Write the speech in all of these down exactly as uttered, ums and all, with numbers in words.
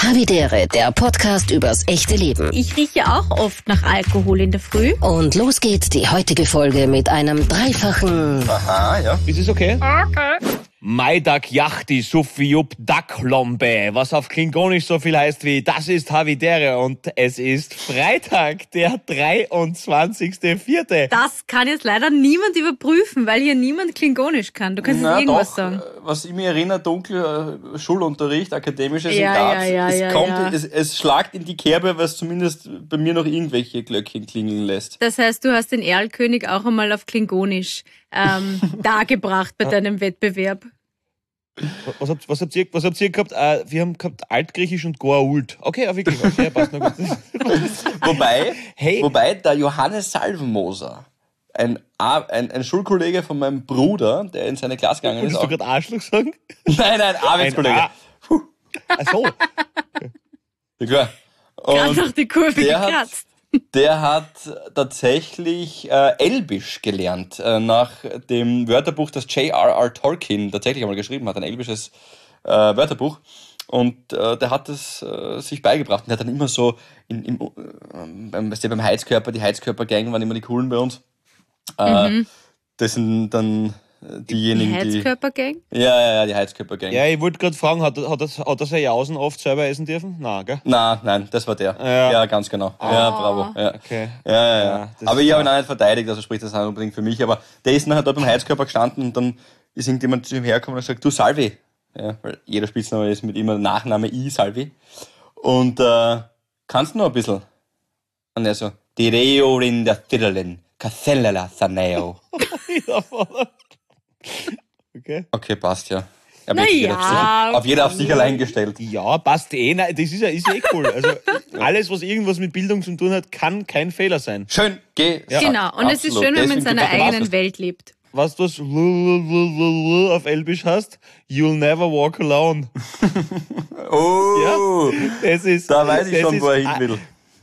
Havidere, der Podcast übers echte Leben. Ich rieche auch oft nach Alkohol in der Früh. Und los geht die heutige Folge mit einem dreifachen... Aha, ja. Ist es okay? Okay. Maidag Yachti Sufiup Daklombe, was auf Klingonisch so viel heißt wie das ist Havidere und es ist Freitag, der dreiundzwanzigster vierte Das kann jetzt leider niemand überprüfen, weil hier niemand Klingonisch kann. Du kannst Na, jetzt irgendwas doch, sagen. Was ich mir erinnere, dunkel äh, Schulunterricht, akademisches Ja, in Graz. ja, ja, es, ja, kommt, ja. Es, es schlagt in die Kerbe, was zumindest bei mir noch irgendwelche Glöckchen klingeln lässt. Das heißt, du hast den Erlkönig auch einmal auf Klingonisch ähm, dargebracht bei deinem Wettbewerb. Was habt, was habt, ihr, was habt ihr gehabt? Äh, wir haben gehabt Altgriechisch und Goa'uld. Okay, ja, wirklich. Okay, passt noch gut. Wobei, Hey. wobei der Johannes Salvenmoser, ein, A- ein, ein Schulkollege von meinem Bruder, der in seine Klasse gegangen ist. Wolltest du Auch, gerade Arschloch sagen? nein, nein, Arbeitskollege. A- Ach so. Ja, klar. Gerade Und noch die Kurve der hat- gekratzt. Der hat tatsächlich äh, Elbisch gelernt, äh, nach dem Wörterbuch, das J R R. Tolkien tatsächlich einmal geschrieben hat, ein elbisches äh, Wörterbuch. Und äh, der hat es äh, sich beigebracht. Und der hat dann immer so, in, im, äh, beim, weißt du, beim Heizkörper, die Heizkörpergang waren immer die coolen bei uns. Äh, Mhm. Das sind dann äh, diejenigen, Die die... Heizkörpergang? Ja, ja, ja, die Heizkörpergang. Ja, ich wollte gerade fragen, hat, hat, das, hat das Herr Jausen oft selber essen dürfen? Nein, gell? Nein, nein, das war der. Ja. Ja, ganz genau. Ja, bravo. Ja. Okay. Ja, ja, ja. Ja, das aber ist ich habe ihn klar. auch nicht verteidigt, also spricht das auch nicht unbedingt für mich. Aber der ist nachher dort beim Heizkörper gestanden und dann ist irgendjemand zu ihm hergekommen und hat gesagt, du Salvi. Ja, weil jeder Spitzname ist mit immer Nachname I, Salvi. Und äh, kannst du noch ein bisschen? Und er so, Direo rinda tirlen, Casellala Saneo. Ja, voll. Okay. Okay, passt ja. Er Na wird jeder ja, auf sich, auf jeder auf sich allein gestellt. Ja, passt eh. Nein, das ist ja, ist ja eh cool. Also alles, was irgendwas mit Bildung zu tun hat, kann kein Fehler sein. Schön, geh. Ja, Genau, und es ist absolut. schön, wenn man in Deswegen seiner gibt es den eigenen Ausrüst- Welt lebt. Was du das auf Elbisch hast, you'll never walk alone. Oh, Das ist, da weiß ich das schon, ist, wo er hin will.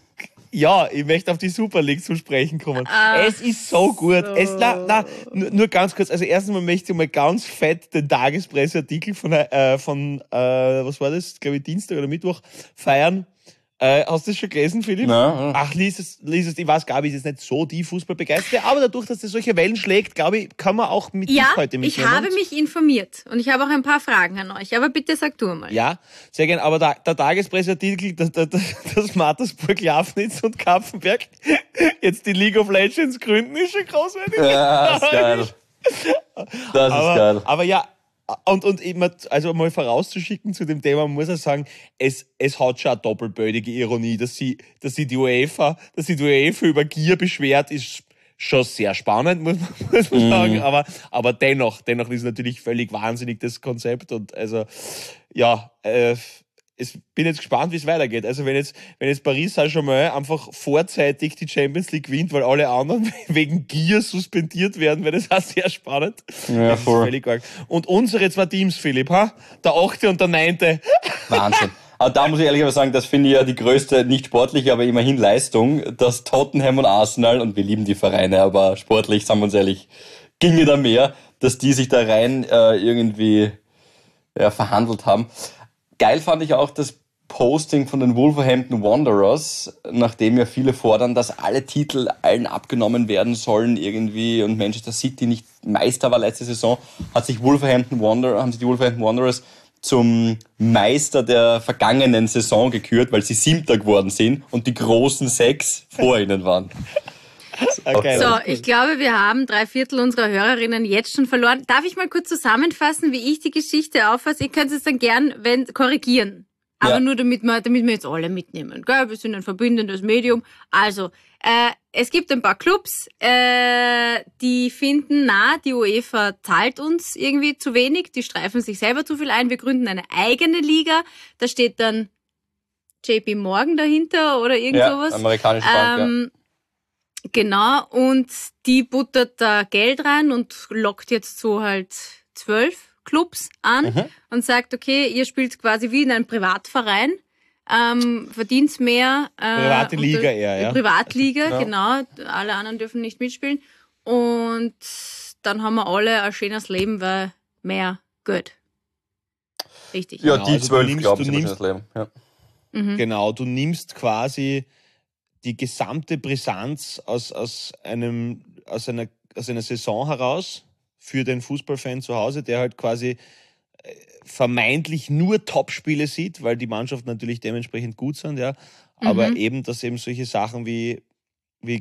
Ja, ich möchte auf die Super League zu sprechen kommen. Ach es ist so gut. so. Es, na, na, nur, nur ganz kurz. Also erstens mal möchte ich mal ganz fett den Tagespresseartikel von, äh, von äh, was war das? Glaube ich Dienstag oder Mittwoch feiern. Äh, hast du das schon gelesen, Philipp? Na, ja. Ach, lies es, lies es. Ich weiß, Gabi ist jetzt nicht so die Fußballbegeisterte, aber dadurch, dass das solche Wellen schlägt, glaube ich, kann man auch mit Ja, dich heute ich mitnehmen. habe mich informiert und ich habe auch ein paar Fragen an euch. Aber bitte sag du mal. Ja, sehr gern. Aber der, der Tagespresseartikel, dass, dass, dass Mattersburg, Lafnitz und Kapfenberg jetzt die League of Legends gründen, ist schon großartig. Ja, ist geil. Das ist aber, geil. aber ja, und, und eben, also mal vorauszuschicken zu dem Thema, man muss auch sagen, es, es hat schon eine doppelbödige Ironie, dass sie, dass sie die UEFA, dass sie die UEFA über Gier beschwert, ist schon sehr spannend, muss man, muss man Mhm. sagen, aber, aber dennoch, dennoch ist natürlich völlig wahnsinnig das Konzept und also, ja, äh, ich bin jetzt gespannt, wie es weitergeht. Also wenn jetzt, wenn jetzt Paris Saint-Germain einfach vorzeitig die Champions League gewinnt, weil alle anderen wegen Gier suspendiert werden, wäre das auch sehr spannend. Ja, Das ist voll. völlig arg. Und unsere zwei Teams, Philipp, ha? Der achte und der neunte. Wahnsinn. Aber da muss ich ehrlich sagen, das finde ich ja die größte, nicht sportliche, aber immerhin Leistung, dass Tottenham und Arsenal, und wir lieben die Vereine, aber sportlich, sagen wir uns ehrlich, ginge da mehr, dass die sich da rein äh, irgendwie ja, verhandelt haben. Geil fand ich auch das Posting von den Wolverhampton Wanderers, nachdem ja viele fordern, dass alle Titel allen abgenommen werden sollen irgendwie und Manchester City nicht Meister war letzte Saison, hat sich Wolverhampton Wander, haben sich die Wolverhampton Wanderers zum Meister der vergangenen Saison gekürt, weil sie Siebter geworden sind und die großen sechs vor ihnen waren. Okay. So, ich glaube, wir haben drei Viertel unserer Hörerinnen jetzt schon verloren. Darf ich mal kurz zusammenfassen, wie ich die Geschichte auffasse? Ihr könnt es dann gern wenn, korrigieren. Aber Ja. nur damit wir, damit wir jetzt alle mitnehmen. Gell? Wir sind ein verbindendes Medium. Also, äh, es gibt ein paar Clubs, äh, die finden, na, die UEFA zahlt uns irgendwie zu wenig. Die streifen sich selber zu viel ein. Wir gründen eine eigene Liga. Da steht dann J P Morgan dahinter oder irgend Ja, sowas. amerikanische Bank, ähm, Genau, und die buttert da Geld rein und lockt jetzt so halt zwölf Clubs an Mhm. und sagt, okay, ihr spielt quasi wie in einem Privatverein, ähm, verdient mehr. Äh, Private und- Liga eher, ja. Privatliga, Ja. genau. Alle anderen dürfen nicht mitspielen. Und dann haben wir alle ein schönes Leben, weil mehr Geld. Richtig. Ja, Genau, die also du zwölf, nimmst- glaube du ich, nimmst- das Leben. Ja. Mhm. Genau, du nimmst quasi die gesamte Brisanz aus, aus, einem, aus, einer, aus einer Saison heraus für den Fußballfan zu Hause, der halt quasi äh, vermeintlich nur Topspiele sieht, weil die Mannschaften natürlich dementsprechend gut sind, ja. Aber Mhm. eben, dass eben solche Sachen wie, wie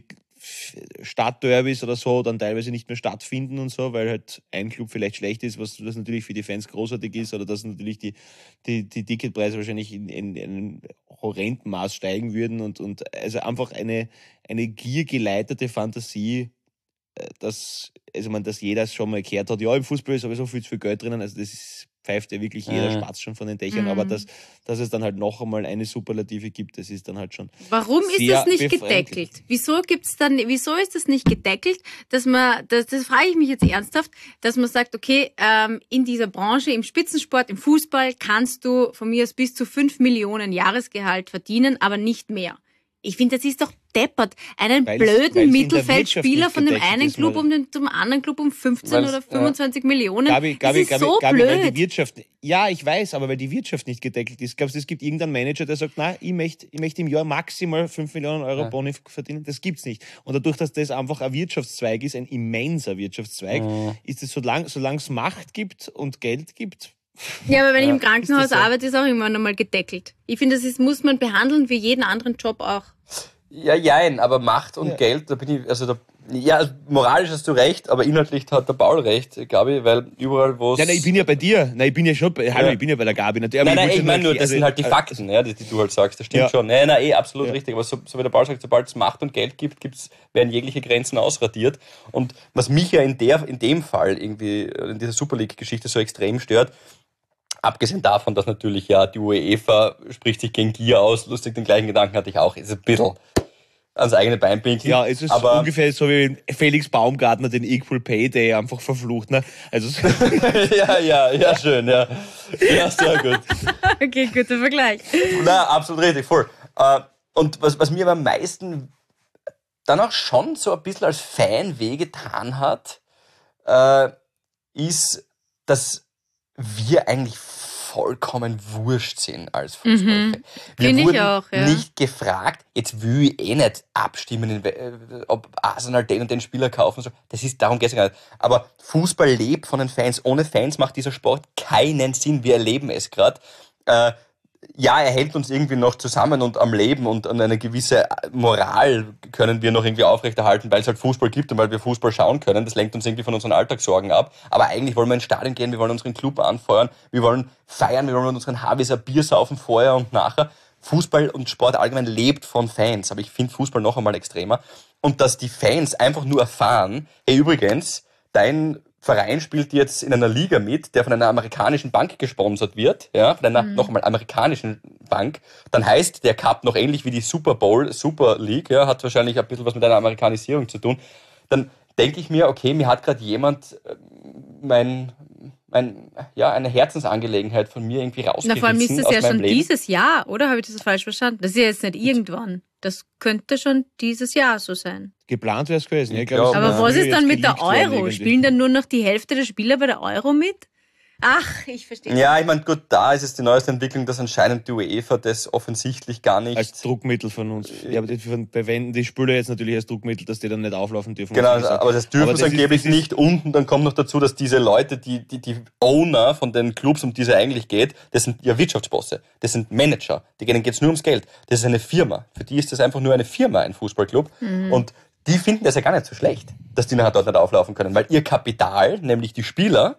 Stadtderbys oder so dann teilweise nicht mehr stattfinden und so, weil halt ein Club vielleicht schlecht ist, was das natürlich für die Fans großartig ist, oder dass natürlich die, die, die Ticketpreise wahrscheinlich in, in, in einem horrenden Maß steigen würden und, und also einfach eine, eine giergeleitete Fantasie, äh, dass, also man, dass jeder schon mal gehört hat, ja, im Fußball ist sowieso viel zu viel Geld drinnen, also das ist, pfeift ja wirklich jeder Mhm. Spatz schon von den Dächern, Mhm. aber dass, dass es dann halt noch einmal eine Superlative gibt, das ist dann halt schon Warum ist sehr es nicht befremdlich. gedeckelt? Wieso gibt's dann, wieso ist es nicht gedeckelt, dass man, das, das frage ich mich jetzt ernsthaft, dass man sagt, okay, ähm, in dieser Branche, im Spitzensport, im Fußball kannst du von mir aus bis zu fünf Millionen Jahresgehalt verdienen, aber nicht mehr. Ich finde, das ist doch deppert. Einen Weil es- weil es blöden in der Mittelfeldspieler Wirtschaft von dem nicht gedeckt einen ist, Club Marie. um den zum anderen Club um fünfzehn Weil's- oder fünfundzwanzig Millionen. Gabi, Gabi, das ist Gabi, so Gabi, weil die blöd. Wirtschaft, ja, ich weiß, aber weil die Wirtschaft nicht gedeckelt ist. Glaubst du, es gibt irgendeinen Manager, der sagt, nein, ich möchte, ich möchte im Jahr maximal fünf Millionen Euro Ja. Boni verdienen? Das gibt's nicht. Und dadurch, dass das einfach ein Wirtschaftszweig ist, ein immenser Wirtschaftszweig, Mhm. ist es, solange solange es Macht gibt und Geld gibt, Ja, aber wenn ich Ja, im Krankenhaus ist das so? arbeite, ist auch immer noch mal gedeckelt. Ich finde, das ist, muss man behandeln wie jeden anderen Job auch. Ja, jein, aber Macht und Ja. Geld, da bin ich, also da, ja, moralisch hast du recht, aber inhaltlich hat der Paul recht, Gabi, weil überall, wo es... nein, nein, ich bin ja bei dir. Nein, ich bin ja schon bei, hallo, Ja. ich bin ja bei der Gabi. Natürlich, aber Nein, nein, wollte ich meine nur, erklären- das sind halt die also, Fakten, ja, die, die du halt sagst, das stimmt Ja. schon. Nein, nein, eh, absolut Ja. richtig, aber so, so wie der Paul sagt, sobald es Macht und Geld gibt, gibt's, werden jegliche Grenzen ausradiert. Und was mich ja in, der, in dem Fall irgendwie, in dieser Super League-Geschichte so extrem stört, abgesehen davon, dass natürlich ja die UEFA spricht sich gegen Gier aus, lustig, den gleichen Gedanken hatte ich auch, ist ein bisschen ans eigene Bein pinkeln. Ja, es ist aber ungefähr so wie Felix Baumgartner den Equal Pay Day einfach verflucht. Ne? Also so- ja, ja, ja, schön, ja. Ja, sehr gut. Okay, guter Vergleich. Na, absolut richtig, voll. Äh, Und was, was mir aber am meisten dann auch schon so ein bisschen als Fan wehgetan hat, äh, ist, dass wir eigentlich vollkommen wurscht sind als Fußballfan. Mhm. Wir Find ich wurden auch, ja. nicht gefragt, jetzt will ich eh nicht abstimmen, in, we- äh, ob Arsenal den und den Spieler kaufen soll. Das ist, darum geht es gar nicht. Aber Fußball lebt von den Fans. Ohne Fans macht dieser Sport keinen Sinn. Wir erleben es gerade. Äh, ja, er hält uns irgendwie noch zusammen und am Leben und an eine gewisse Moral können wir noch irgendwie aufrechterhalten, weil es halt Fußball gibt und weil wir Fußball schauen können. Das lenkt uns irgendwie von unseren Alltagssorgen ab. Aber eigentlich wollen wir ins Stadion gehen, wir wollen unseren Club anfeuern, wir wollen feiern, wir wollen unseren Harviser Bier saufen vorher und nachher. Fußball und Sport allgemein lebt von Fans, aber ich finde Fußball noch einmal extremer. Und dass die Fans einfach nur erfahren, hey, übrigens, dein Verein spielt jetzt in einer Liga mit, der von einer amerikanischen Bank gesponsert wird, ja, von einer Mhm. noch einmal amerikanischen Bank, dann heißt der Cup noch ähnlich wie die Super Bowl, Super League, ja, hat wahrscheinlich ein bisschen was mit einer Amerikanisierung zu tun. Dann denke ich mir, okay, mir hat gerade jemand äh, mein, mein, ja, eine Herzensangelegenheit von mir irgendwie Na, rausgerissen vor allem ist das aus ja meinem schon Leben. dieses Jahr, oder? Habe ich das falsch verstanden? Das ist ja jetzt nicht irgendwann. Das könnte schon dieses Jahr so sein. geplant wäre es gewesen. Ja, ich Ich glaub, es glaub, Aber ja. ist was früher ist dann jetzt mit der geleakt worden Euro? irgendwie. Spielen dann nur noch die Hälfte der Spieler bei der Euro mit? Ach, ich verstehe. Ja, ich meine, gut, da ist es die neueste Entwicklung, dass anscheinend die UEFA das offensichtlich gar nicht... Als Druckmittel von uns. Ja, aber die verwenden die Spieler jetzt natürlich als Druckmittel, dass die dann nicht auflaufen dürfen. Genau, was ich gesagt. aber das dürfen Aber sie das ist- angeblich das ist- nicht. Und dann kommt noch dazu, dass diese Leute, die, die, die Owner von den Clubs, um die es eigentlich geht, das sind ja Wirtschaftsbosse, das sind Manager, denen geht es nur ums Geld. Das ist eine Firma. Für die ist das einfach nur eine Firma, ein Fußballclub. Und die finden das ja gar nicht so schlecht, dass die nachher dort nicht auflaufen können, weil ihr Kapital, nämlich die Spieler,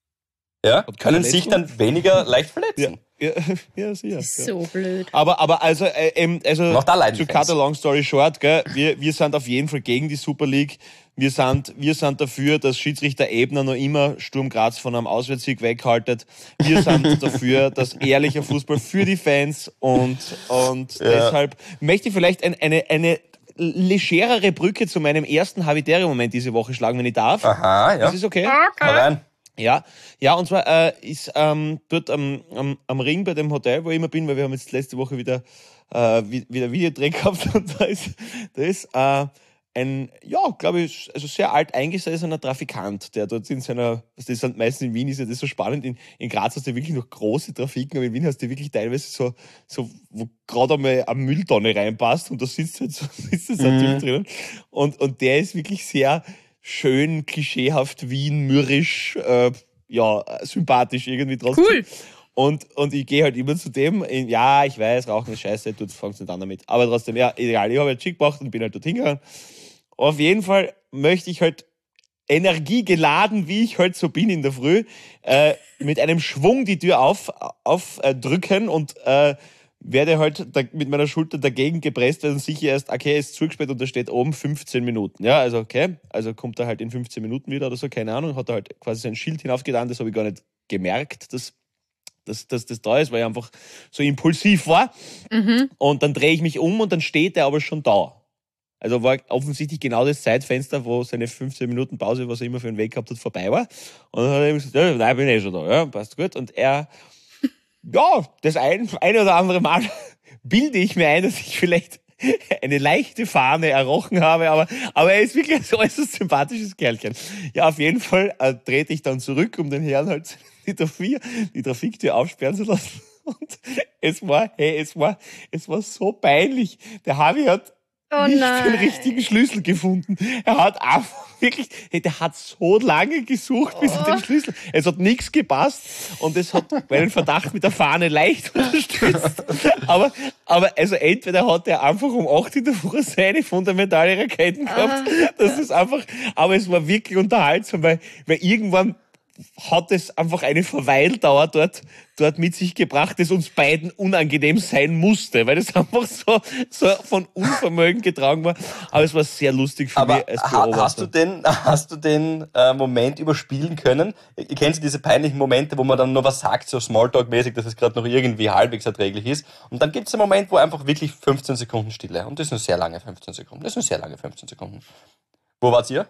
ja, Und keine können sich Verletzung? dann weniger leicht Ja, verletzen. ja, ja, sicher. Das ist Ja. so blöd. Aber, aber also, äh, ähm, also Und auch da leiden to die cut Fans. a long story short, gell, wir, wir sind auf jeden Fall gegen die Super League. Wir sind, wir sind dafür, dass Schiedsrichter Ebner noch immer Sturm Graz von einem Auswärtssieg weghaltet. Wir sind dafür, dass ehrlicher Fußball für die Fans und, und Ja. deshalb möchte ich vielleicht ein, eine, eine legerere Brücke zu meinem ersten Habitäre-Moment diese Woche schlagen, wenn ich darf. Aha, ja. Das ist okay? Hau rein. Ja, ja, und zwar äh, ist ähm, dort am, am, am Ring bei dem Hotel, wo ich immer bin, weil wir haben jetzt letzte Woche wieder, äh, wie- wieder Videodreh gehabt und da ist, da ist äh, ein, ja, glaube ich, also sehr alt eingesessener Trafikant, der dort in seiner, das sind meistens in Wien ist ja das so spannend, in, in Graz hast du wirklich noch große Trafiken, aber in Wien hast du wirklich teilweise so, so wo gerade einmal eine Mülltonne reinpasst und da sitzt halt so, sitzt so ein Mhm. Typ drinnen und, und der ist wirklich sehr schön, klischeehaft, Wien, mürrisch, äh, ja, sympathisch irgendwie trotzdem. Cool. Und, und ich gehe halt immer zu dem, in, ja, ich weiß, Rauchen ist scheiße, du fängst nicht an damit. Aber trotzdem, ja, egal, ich habe halt schick gemacht und bin halt dort hingegangen. Auf jeden Fall möchte ich halt energiegeladen, wie ich halt so bin in der Früh, äh, mit einem Schwung die Tür auf, auf äh, drücken und äh, werde halt da, mit meiner Schulter dagegen gepresst, weil dann sicher erst, okay, er ist zugesperrt und da steht oben fünfzehn Minuten. Ja, also okay, also kommt er halt in fünfzehn Minuten wieder oder so, keine Ahnung, hat er halt quasi sein Schild hinaufgetan, das habe ich gar nicht gemerkt, dass dass, dass das da ist, weil ich einfach so impulsiv war. Mhm. Und dann drehe ich mich um und dann steht er aber schon da. Also war offensichtlich genau das Zeitfenster, wo seine fünfzehn Minuten Pause, was er immer für einen Weg gehabt hat, vorbei war. Und dann hat er ihm gesagt, ja, nein, bin ich eh schon da, ja, passt gut. Und er, ja, das ein, ein oder andere Mal bilde ich mir ein, dass ich vielleicht eine leichte Fahne errochen habe, aber, aber er ist wirklich ein so äußerst sympathisches Kerlchen. Ja, auf jeden Fall äh, trete ich dann zurück, um den Herrn halt die, Trafik, die Trafiktür aufsperren zu lassen. Und es war, hey, es war, es war so peinlich. Der Harvey hat Oh nicht nein. den richtigen Schlüssel gefunden. Er hat einfach wirklich, hey, der hat so lange gesucht, bis er den Schlüssel, es hat nichts gepasst und es hat meinen Verdacht mit der Fahne leicht unterstützt. Aber, aber, also entweder hat er einfach um acht in der Früh seine fundamentale Raketen gehabt, das ist einfach, aber es war wirklich unterhaltsam, weil, weil irgendwann hat es einfach eine Verweildauer dort, dort mit sich gebracht, das uns beiden unangenehm sein musste, weil das einfach so, so von Unvermögen getragen war. Aber es war sehr lustig für Aber mich als ha, Beobachter. hast du den, hast du den äh, Moment überspielen können? Ihr kennt diese peinlichen Momente, wo man dann nur was sagt, so Smalltalk-mäßig, dass es gerade noch irgendwie halbwegs erträglich ist. Und dann gibt es einen Moment, wo einfach wirklich fünfzehn Sekunden Stille. Und das sind sehr lange fünfzehn Sekunden. Das sind sehr lange fünfzehn Sekunden. Wo wart ihr?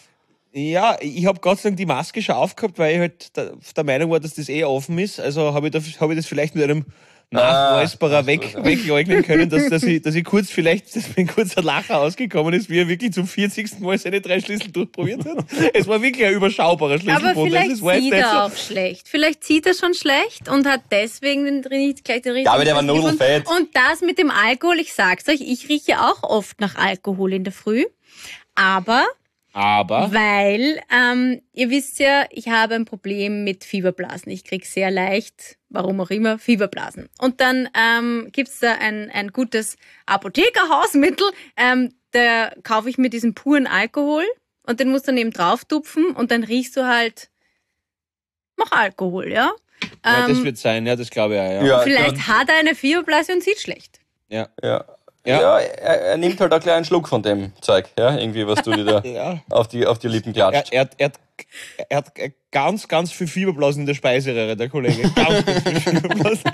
Ja, ich habe Gott sei Dank die Maske schon aufgehabt, weil ich halt der, der Meinung war, dass das eh offen ist. Also habe ich, da, hab ich das vielleicht mit einem Nachweisbarer Ah, weg, ach so, wegleugnen können, dass, dass, ich, dass ich kurz vielleicht, dass mir ein kurzer Lacher ausgekommen ist, wie er wirklich zum vierzigsten Mal seine drei Schlüssel durchprobiert hat. Es war wirklich ein überschaubarer Schlüsselbund. Aber vielleicht das war jetzt sieht nicht er so- auch schlecht. Vielleicht sieht er schon schlecht und hat deswegen den, nicht gleich den richtigen. Ja, aber der war Schlüssel gefunden. nudelfett. Und das mit dem Alkohol, ich sag's euch, ich rieche auch oft nach Alkohol in der Früh. Aber, Aber, weil, ähm, ihr wisst ja, ich habe ein Problem mit Fieberblasen. Ich krieg sehr leicht, warum auch immer, Fieberblasen. Und dann ähm, gibt's da ein, ein gutes Apothekerhausmittel, ähm, da kaufe ich mir diesen puren Alkohol und den musst du dann eben drauf tupfen und dann riechst du halt nach Alkohol, ja? ja, das Ähm, wird sein, ja, das glaube ich auch, ja. Ja, vielleicht ja. hat er eine Fieberblase und sieht schlecht. Ja. Ja. Ja. Ja, er, er nimmt halt auch gleich einen Schluck von dem Zeug, ja, irgendwie, was du dir da Ja. auf die, auf die Lippen Er, klatscht. er, hat- er, hat, er hat ganz, ganz viel Fieberblasen in der Speiseröhre, der Kollege. Ganz, ganz viel Fieberblasen.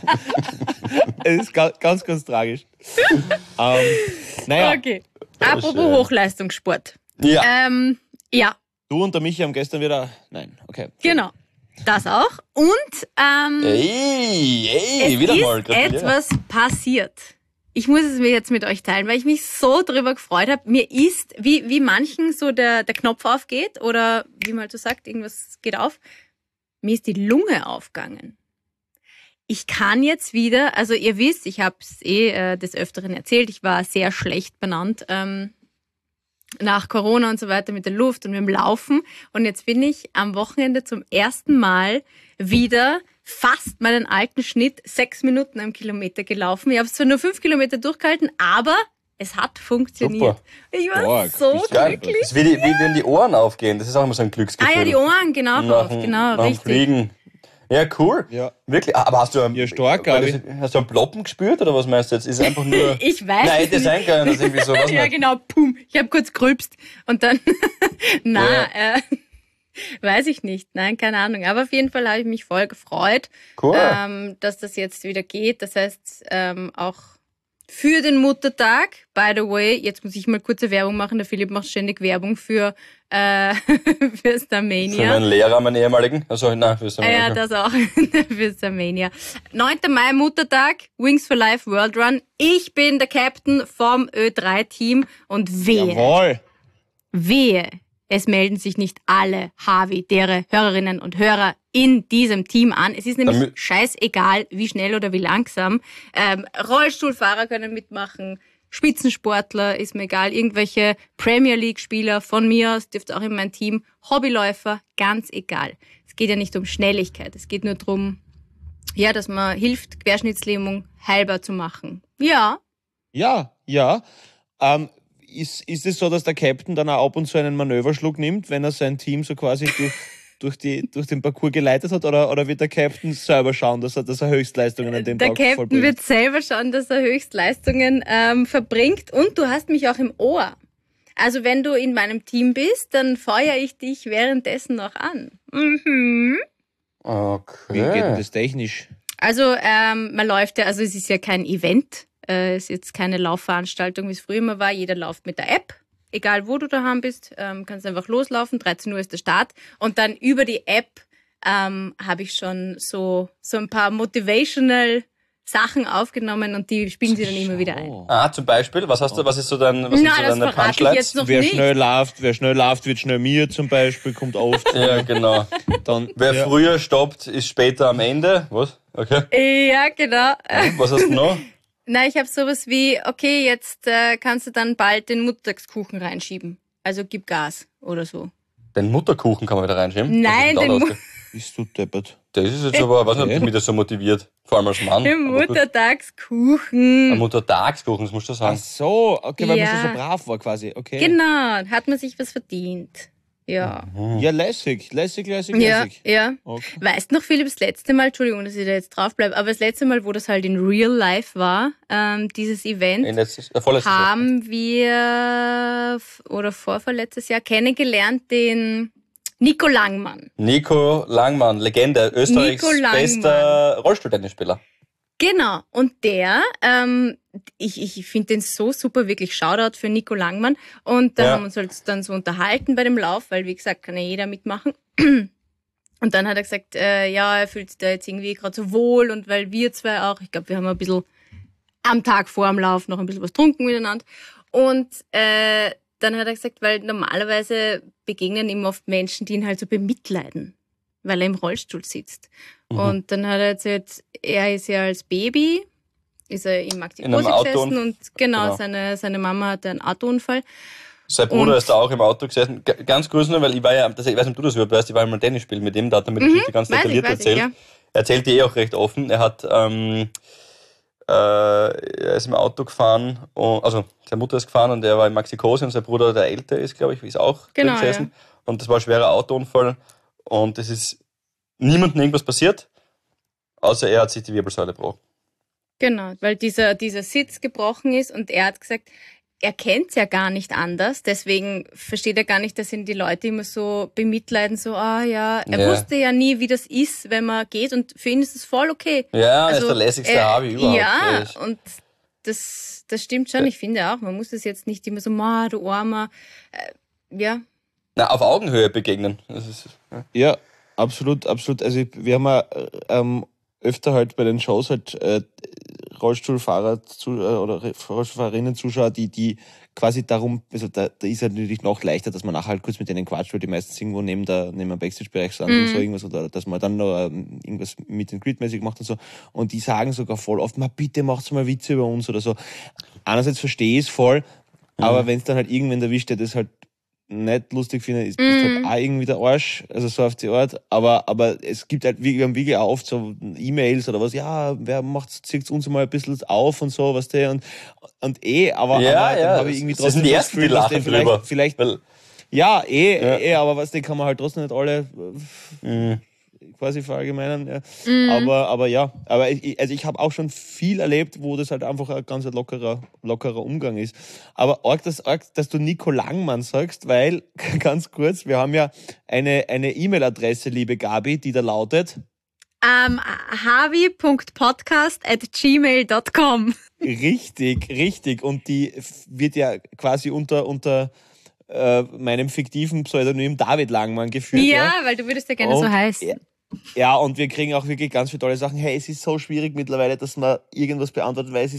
Es ist ga- ganz, ganz tragisch. ähm, naja, Okay. Apropos schön. Hochleistungssport. Ja. Ähm, ja, du und der Michi haben gestern wieder... Nein, okay. genau. Das auch. Und ähm, Ey, ey, es wieder ist mal. gratuliere. etwas passiert. Ich muss es mir jetzt mit euch teilen, weil ich mich so drüber gefreut habe. Mir ist, wie, wie manchen so der, der Knopf aufgeht oder wie man halt so sagt, irgendwas geht auf. Mir ist die Lunge aufgegangen. Ich kann jetzt wieder, also ihr wisst, ich habe es eh äh, des Öfteren erzählt, ich war sehr schlecht benannt ähm, nach Corona und so weiter mit der Luft und mit dem Laufen. Und jetzt bin ich am Wochenende zum ersten Mal wieder fast meinen alten Schnitt sechs Minuten am Kilometer gelaufen. Ich habe zwar nur fünf Kilometer durchgehalten, aber es hat funktioniert. Super. Ich war Stark, so bist du Geil. glücklich. Das ist wie, die, wie wenn die Ohren aufgehen. Das ist auch immer so ein Glücksgefühl. Ah ja, die Ohren, genau, Nach auf, dem- genau, nach dem richtig. Fliegen. Ja, cool. Ja. Wirklich. Aber hast du einen, Ja, stark, weil Gabi. das- hast du einen Ploppen gespürt oder was meinst du jetzt? Ist es einfach nur. Ich weiß Nein, es hätte nicht. sein können, dass irgendwie so was Ja, nicht. genau, pum. Ich habe kurz gerülpst und dann, na, äh, weiß ich nicht. Nein, keine Ahnung. Aber auf jeden Fall habe ich mich voll gefreut, Cool. ähm, dass das jetzt wieder geht. Das heißt, ähm, auch für den Muttertag, by the way, jetzt muss ich mal kurze Werbung machen. Der Philipp macht ständig Werbung für, äh, für Für Starmania. meinen Lehrer, meinen ehemaligen. Also, nein, für Ah ja, okay. das auch. Für Starmania. neunter Mai, Muttertag, Wings for Life World Run. Ich bin der Captain vom Ö drei Team und wehe, Jawohl. wehe, es melden sich nicht alle Harvey-Dere Hörerinnen und Hörer in diesem Team an. Es ist nämlich Damit- scheißegal, wie schnell oder wie langsam. Ähm, Rollstuhlfahrer können mitmachen, Spitzensportler, ist mir egal, irgendwelche Premier League-Spieler von mir aus, dürft auch in mein Team, Hobbyläufer, ganz egal. Es geht ja nicht um Schnelligkeit, es geht nur darum, ja, dass man hilft, Querschnittslähmung heilbar zu machen. Ja, Ja, ja. Ähm, ist, ist es so, dass der Captain dann auch ab und zu einen Manöverschluck nimmt, wenn er sein Team so quasi durch, durch, die, durch den Parcours geleitet hat? Oder, oder wird der Captain selber schauen, dass er, dass er Höchstleistungen an dem der Tag Captain vollbringt? wird selber schauen, dass er Höchstleistungen ähm, verbringt und du hast mich auch im Ohr. Also wenn du in meinem Team bist, dann feuere ich dich währenddessen noch an. Mhm. Okay. Wie geht denn das technisch? Also ähm, man läuft ja, also es ist ja kein Event, äh, es ist jetzt keine Laufveranstaltung, wie es früher immer war. Jeder läuft mit der App, egal wo du daheim bist, ähm, kannst einfach loslaufen. dreizehn Uhr ist der Start und dann über die App ähm, habe ich schon so so ein paar motivational Sachen aufgenommen und die spielen sie dann immer wieder ein. Ah, zum Beispiel, was hast du, was ist so dein, was Na, sind so das deine verrate ich Punchlines? jetzt noch Wer nicht. schnell läuft, wer schnell läuft, wird schnell mir zum Beispiel, kommt oft. Ja, genau. Dann, Wer ja. früher stoppt, ist später am Ende. Was? Okay. Ja, genau. Was hast du noch? Na, ich habe sowas wie, okay, jetzt äh, kannst du dann bald den Muttertagskuchen reinschieben. Also gib Gas oder so. Den Mutterkuchen kann man wieder reinschieben. Nein, Was ist denn den da Mu- ausge- Bist du deppert? Das ist jetzt aber, ich weiß nicht, Okay. ob mich das so motiviert. Vor allem als Mann. Den Aber gut. Muttertagskuchen. Ein Muttertagskuchen, das musst du Ach sagen. so, okay, weil Ja. man schon so brav war quasi. Okay. Genau, hat man sich was verdient. Ja. Ja, lässig, lässig, lässig, Ja, lässig. ja. Okay. Weißt noch, Philipp, das letzte Mal, Entschuldigung, dass ich da jetzt drauf bleibe, aber das letzte Mal, wo das halt in Real Life war, ähm, dieses Event, In letztes, äh, vorletztes Jahr. haben wir, f- oder vorvorletztes Jahr, kennengelernt den Nico Langmann. Nico Langmann, Legende, Österreichs Nico Langmann. bester Rollstuhltennisspieler. Genau, und der, ähm, ich, ich finde den so super, wirklich Shoutout für Nico Langmann. Und da Ja. haben wir uns halt dann so unterhalten bei dem Lauf, weil wie gesagt, kann ja jeder mitmachen. Und dann hat er gesagt, äh, ja, er fühlt sich da jetzt irgendwie gerade so wohl und weil wir zwei auch, ich glaube, wir haben ein bisschen am Tag vor dem Lauf noch ein bisschen was getrunken miteinander. Und äh, dann hat er gesagt, weil normalerweise begegnen ihm oft Menschen, die ihn halt so bemitleiden, weil er im Rollstuhl sitzt. Mhm. Und dann hat er erzählt, er ist ja als Baby, ist er im In einem Aktivkurs gesessen Autounfall. und genau, Genau. Seine, seine Mama hatte einen Autounfall. Sein Bruder Und- ist da auch im Auto gesessen. G- Ganz kurz nur, weil ich war ja, das, ich weiß nicht, ob du das überhaupt weißt, ich war einmal Tennis spielen mit ihm, da hat er mir die Geschichte ganz Mhm, weiß ich, detailliert weiß ich, erzählt. ja. Er erzählt die eh auch recht offen. Er hat, ähm, äh, er ist im Auto gefahren, und, also seine Mutter ist gefahren und er war in Maxikose und sein Bruder, der älter ist, glaube ich, ist auch drin Genau, gesessen. Und das war ein schwerer Autounfall und es ist niemandem irgendwas passiert, außer er hat sich die Wirbelsäule gebrochen. Genau, weil dieser, dieser Sitz gebrochen ist und er hat gesagt, er kennt es ja gar nicht anders, deswegen versteht er gar nicht, dass ihn die Leute immer so bemitleiden, so, ah ja, er Ja. wusste ja nie, wie das ist, wenn man geht und für ihn ist es voll okay. Ja, er ist der lässigste er- Harvey überhaupt. Ja, Er ist- und das, das stimmt schon, ich finde auch, man muss das jetzt nicht immer so, ma, du Armer, äh, ja, Na, auf Augenhöhe begegnen. Das ist, ja. Ja, absolut, absolut. Also ich- wir haben ja ähm, öfter halt bei den Shows halt äh, Rollstuhlfahrer zu, äh, oder Rollstuhlfahrerinnen Zuschauer, die, die quasi darum, also da, da ist es natürlich noch leichter, dass man nachher halt kurz mit denen quatscht, weil die meistens irgendwo neben der neben dem Backstage-Bereich sind und so irgendwas, oder dass man dann noch ähm, irgendwas mit den Grid-mäßig macht und so. Und die sagen sogar voll oft, ma bitte macht's mal Witze über uns oder so. Einerseits verstehe ich es voll, aber wenn es dann halt irgendwen erwischt, der das halt nicht lustig finde, ist bist halt auch irgendwie der Arsch, also so auf die Art, aber, aber es gibt halt, wir haben wirklich auch oft so E-Mails oder was, ja, wer macht, zieht uns mal ein bisschen auf und so, was der und, und eh, aber, Ja, aber ja, dann habe ich irgendwie das sind trotzdem die das Ersten, die Gefühl, dass lachen der vielleicht, drüber. vielleicht, Weil, ja, eh, Ja. eh, aber was, den kann man halt trotzdem nicht alle äh, mh. quasi verallgemeinern, ja. Aber, aber ja, aber ich, also ich habe auch schon viel erlebt, wo das halt einfach ein ganz lockerer, lockerer Umgang ist. Aber arg, dass, arg, dass du Nico Langmann sagst, weil, ganz kurz, wir haben ja eine, eine E-Mail-Adresse, liebe Gabi, die da lautet, ähm, harvey punkt podcast at gmail punkt com. richtig, richtig, und die wird ja quasi unter, unter äh, meinem fiktiven Pseudonym David Langmann geführt. Ja, weil du würdest ja gerne so Und- heißen. Ja, ja, und wir kriegen auch wirklich ganz viele tolle Sachen. Hey, es ist so schwierig mittlerweile, dass man irgendwas beantwortet, weil es ist echt,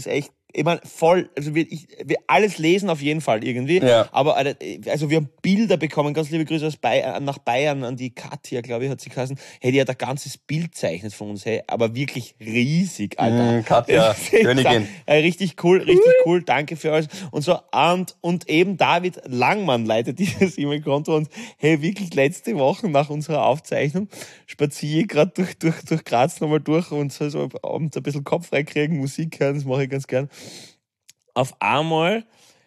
ich meine, voll, also wir, ich, wir alles lesen auf jeden Fall irgendwie, Ja. aber also wir haben Bilder bekommen, ganz liebe Grüße aus Bayern, nach Bayern an die Katja, glaube ich, hat sie geheißen, hey, die hat ein ganzes Bild zeichnet von uns, hey, aber wirklich riesig, Alter. Mm, Katja, Königin. Äh, richtig cool, richtig cool, danke für alles. Und so, und, und eben David Langmann leitet dieses E-Mail-Konto und hey, wirklich letzte Woche nach unserer Aufzeichnung spaziere ich gerade durch, durch, durch Graz nochmal durch und so, so abends ein bisschen Kopf freikriegen, Musik hören, das mache ich ganz gern. Auf einmal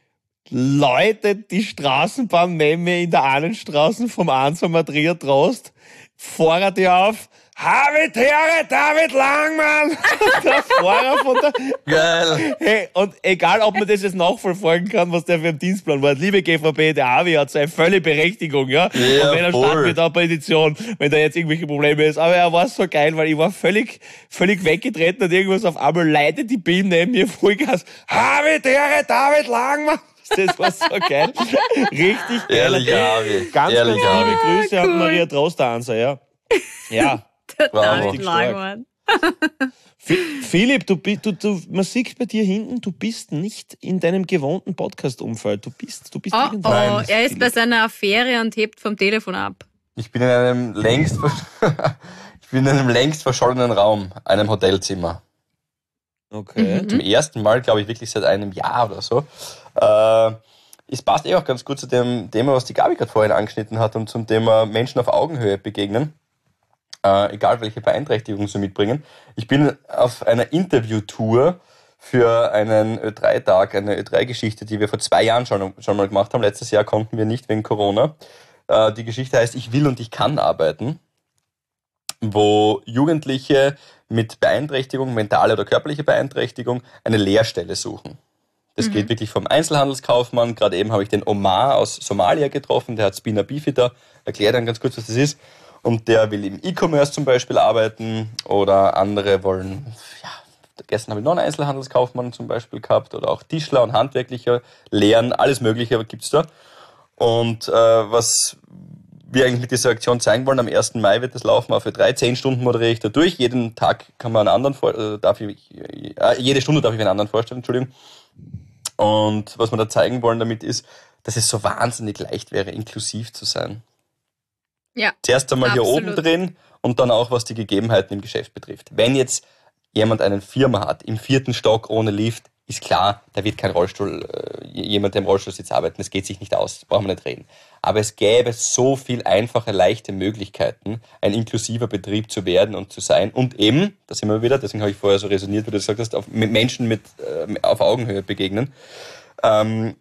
läutet die Straßenbahn neben mir in der Ahnenstraße vom Ansamer Trier-Trost, Fahrer die auf, Habitäre David Langmann! Der Fahrer von der... Geil. Hey, und egal, ob man das jetzt nachverfolgen kann, was der für ein Dienstplan war. Liebe G V B, der Avi hat seine volle Berechtigung, ja. Ja, und wenn er voll. startet mit einer Petition, wenn da jetzt irgendwelche Probleme ist. Aber er war so geil, weil ich war völlig, völlig weggetreten und irgendwas auf einmal leitet die Beam neben mir Vollgas. Habitäre David Langmann! Das war so geil. Richtig geil. Ehrlicher Avi. Ganz, Ehrlicher ganz liebe Avi. Grüße an Maria Troster-Anser, ja. Ja. Der Bravo. David Langmann. Philipp, du, bi- du, du, man sieht bei dir hinten, du bist nicht in deinem gewohnten Podcast-Umfeld. Du bist, du bist Oh, irgendwo. oh, Nein, er ist bei seiner Affäre und hebt vom Telefon ab. Ich bin in einem längst, versch- ich bin in einem längst verschollenen Raum, einem Hotelzimmer. Okay. Mhm. Zum ersten Mal, glaube ich, wirklich seit einem Jahr oder so. Äh, es passt eh auch ganz gut zu dem Thema, was die Gabi gerade vorhin angeschnitten hat und zum Thema Menschen auf Augenhöhe begegnen. Äh, egal welche Beeinträchtigungen sie mitbringen. Ich bin auf einer Interviewtour für einen Ö drei Tag, eine Ö drei Geschichte, die wir vor zwei Jahren schon, schon mal gemacht haben. Letztes Jahr konnten wir nicht wegen Corona. Äh, die Geschichte heißt Ich will und ich kann arbeiten, wo Jugendliche mit Beeinträchtigung, mentale oder körperliche Beeinträchtigung, eine Lehrstelle suchen. Das mhm. geht wirklich vom Einzelhandelskaufmann. Gerade eben habe ich den Omar aus Somalia getroffen, der hat Spina Bifida. Erkläre dann ganz kurz, was das ist. Und der will im E-Commerce zum Beispiel arbeiten oder andere wollen, ja, gestern habe ich noch einen Einzelhandelskaufmann zum Beispiel gehabt oder auch Tischler und Handwerklicher Lehren, alles Mögliche gibt's da. Und äh, was wir eigentlich mit dieser Aktion zeigen wollen, am ersten Mai wird das laufen auf Ö drei, zehn Stunden moderiere ich da durch, jeden Tag kann man einen anderen, äh, darf ich, äh, jede Stunde darf ich einen anderen vorstellen, Entschuldigung. Und was wir da zeigen wollen damit ist, dass es so wahnsinnig leicht wäre, inklusiv zu sein. Ja, Zuerst einmal hier absolut. oben drehen und dann auch, was die Gegebenheiten im Geschäft betrifft. Wenn jetzt jemand eine Firma hat, im vierten Stock ohne Lift, ist klar, da wird kein Rollstuhl, äh, jemand, der im Rollstuhl sitzt, arbeiten. Das geht sich nicht aus, das brauchen wir nicht reden. Aber es gäbe so viel einfache, leichte Möglichkeiten, ein inklusiver Betrieb zu werden und zu sein. Und eben, da sind wir wieder, deswegen habe ich vorher so resoniert, wie du gesagt hast, auf, mit Menschen mit, äh, auf Augenhöhe begegnen. Ähm,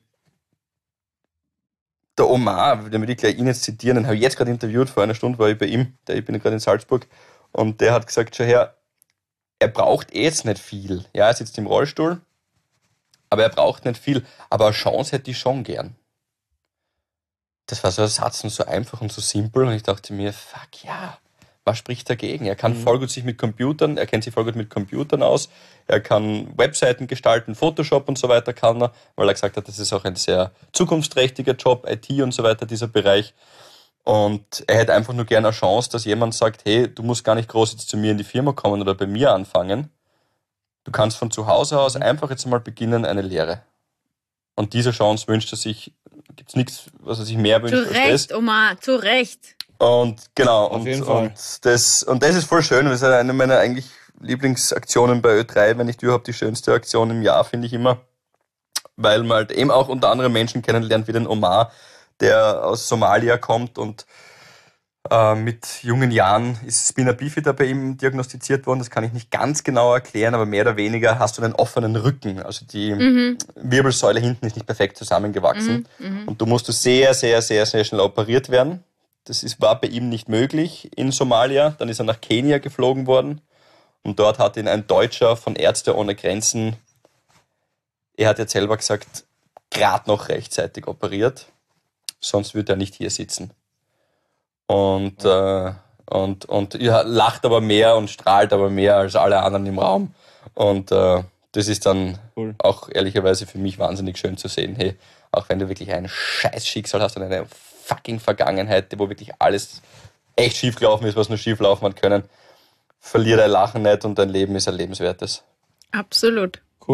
Der Omar, den würde ich gleich Ihnen jetzt zitieren, den habe ich jetzt gerade interviewt, vor einer Stunde war ich bei ihm, der, ich bin gerade in Salzburg, und der hat gesagt, schau her, er braucht eh jetzt nicht viel. Ja, er sitzt im Rollstuhl, aber er braucht nicht viel, aber eine Chance hätte ich schon gern. Das war so ein Satz und so einfach und so simpel und ich dachte mir, fuck ja, was spricht dagegen? Er kann mhm. voll gut sich mit Computern, er kennt sich voll gut mit Computern aus, er kann Webseiten gestalten, Photoshop und so weiter kann er, weil er gesagt hat, das ist auch ein sehr zukunftsträchtiger Job, I T und so weiter, dieser Bereich. Und er hätte einfach nur gerne eine Chance, dass jemand sagt, hey, du musst gar nicht groß jetzt zu mir in die Firma kommen oder bei mir anfangen. Du kannst von zu Hause aus einfach jetzt mal beginnen, eine Lehre. Und diese Chance wünscht er sich, gibt's nichts, was er sich mehr wünscht Zu als Recht, das. Omar, zu Recht. Und genau, Auf und, jeden Fall. und, das, und das ist voll schön. Das ist eine meiner eigentlich Lieblingsaktionen bei Ö drei, wenn nicht überhaupt die schönste Aktion im Jahr, finde ich immer. Weil man halt eben auch unter anderem Menschen kennenlernt wie den Omar, der aus Somalia kommt und äh, mit jungen Jahren ist Spina Bifida bei ihm diagnostiziert worden. Das kann ich nicht ganz genau erklären, aber mehr oder weniger hast du einen offenen Rücken. Also die Mhm. Wirbelsäule hinten ist nicht perfekt zusammengewachsen. Mhm. Mhm. Und du musst sehr, sehr, sehr, sehr schnell operiert werden. Das ist, war bei ihm nicht möglich in Somalia. Dann ist er nach Kenia geflogen worden. Und dort hat ihn ein Deutscher von Ärzte ohne Grenzen, er hat jetzt selber gesagt, gerade noch rechtzeitig operiert. Sonst würde er nicht hier sitzen. Und, äh, und, und ja, lacht aber mehr und strahlt aber mehr als alle anderen im Raum. Und äh, das ist dann Cool. auch ehrlicherweise für mich wahnsinnig schön zu sehen. Hey, auch wenn du wirklich ein scheiß Schicksal hast und eine fucking Vergangenheit, wo wirklich alles echt schief gelaufen ist, was nur schief laufen hat können, verlier dein Lachen nicht und dein Leben ist ein lebenswertes. Absolut. Cool.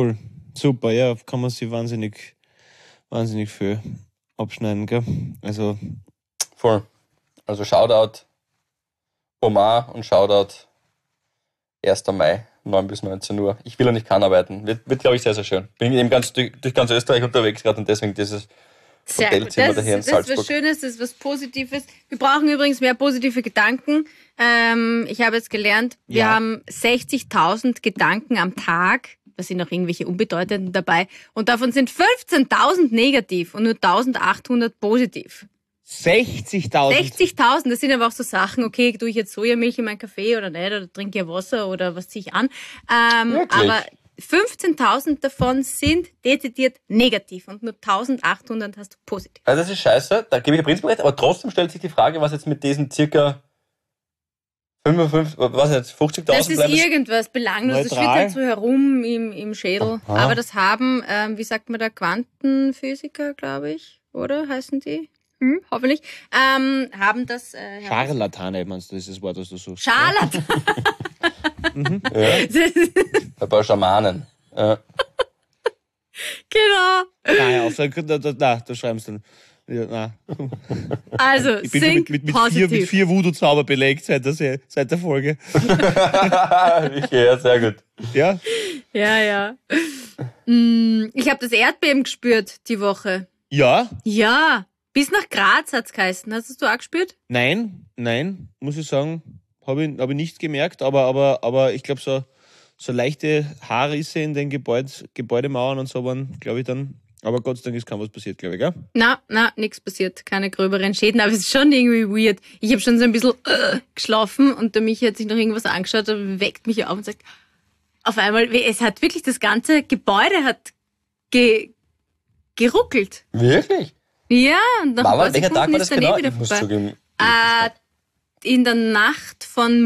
super, ja, kann man sich wahnsinnig, wahnsinnig viel abschneiden, gell? Also. Voll. Also Shoutout Omar und Shoutout erster Mai, neun bis neunzehn Uhr. Ich will ja nicht kann arbeiten. Wird, wird glaube ich, sehr, sehr schön. Bin eben ganz durch, durch ganz Österreich unterwegs gerade und deswegen dieses Sehr gut. Hotelzimmer Das, daher in ist, das ist Salzburg. was Schönes, das ist was Positives. Wir brauchen übrigens mehr positive Gedanken. Ähm, ich habe jetzt gelernt, wir Ja. haben sechzigtausend Gedanken am Tag. Da sind auch irgendwelche unbedeutenden dabei. Und davon sind fünfzehntausend negativ und nur eintausendachthundert positiv. sechzigtausend. sechzigtausend, das sind aber auch so Sachen, okay, tue ich jetzt Sojamilch in meinen Kaffee oder nicht, oder trinke ich Wasser oder was ziehe ich an. Ähm, Wirklich? aber fünfzehntausend davon sind dezidiert negativ und nur eintausendachthundert hast du positiv. Also das ist scheiße, da gebe ich dir prinzipiell recht, aber trotzdem stellt sich die Frage, was jetzt mit diesen circa fünfundfünfzig, was jetzt, Das fünfzigtausend ist bleiben. irgendwas belanglos, das Neutral. schwirrt halt so herum im, im Schädel. Aha. Aber das haben, ähm, wie sagt man da, Quantenphysiker, glaube ich, oder heißen die? Hm, hoffentlich. Ähm, haben das... Äh, Scharlatane, meinst du, das ist das Wort, das du suchst? Scharlatan. Ja, ein paar Schamanen. Ja. Genau. Nein, auf, da, da, da, da, da schreibst du dann. Ja, nein. Also, Ich bin schon think mit, mit, mit, vier, positiv. mit vier Voodoo-Zauber belegt seit der, Se- seit der Folge. Ja, sehr gut. Ja? Ja, ja. Mm, Ich habe das Erdbeben gespürt die Woche. Ja? Ja, bis nach Graz hat's geheißen. Hast du es auch gespürt? Nein, nein, muss ich sagen, habe ich, hab ich nicht gemerkt, aber, aber, aber ich glaube, so, so leichte Haarrisse in den Gebäude, Gebäudemauern und so waren, glaube ich, dann. Aber Gott sei Dank ist kaum was passiert, glaube ich, gell? Na, na, nichts passiert. Keine gröberen Schäden, aber es ist schon irgendwie weird. Ich habe schon so ein bisschen äh, geschlafen und der Michi hat sich noch irgendwas angeschaut und weckt mich auf und sagt, auf einmal, wie- es hat wirklich das ganze Gebäude hat ge, geruckelt. Wirklich? Ja, und nach ein Mama, paar welcher Tag Sekunden war ist das dann genau? eh wieder Ich muss vorbei. zugeben. Äh, in der Nacht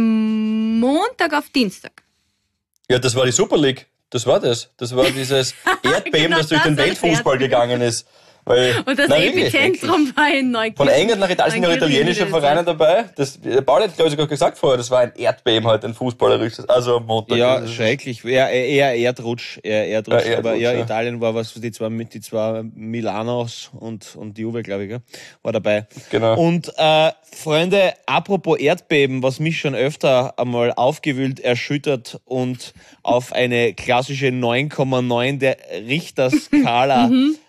von Montag auf Dienstag. Ja, das war die Super League. Das war das. Das war dieses Erdbeben, Genau, das durch den das war das Weltfußball Erdbeben. gegangen ist. Weil, Und das nein, wirklich. Epizentrum war in Neukirchen. Von England nach Italien sind ja Neukirchen italienische wieder. Vereine dabei. Das, Paul hat, glaube ich, sogar gesagt vorher, das war ein Erdbeben heute, ein fußballerisches. Also am Montag. Ja, Das ist- schrecklich. Eher, eher Erdrutsch. Eher Erdrutsch. Ja, Erdrutsch, aber ja, ja. Italien war was, die zwei, mit die zwei Milanos und, und Juve, glaube ich, gell, war dabei. Genau. Und äh, Freunde, apropos Erdbeben, was mich schon öfter einmal aufgewühlt, erschüttert und auf eine klassische neun Komma neun der Richterskala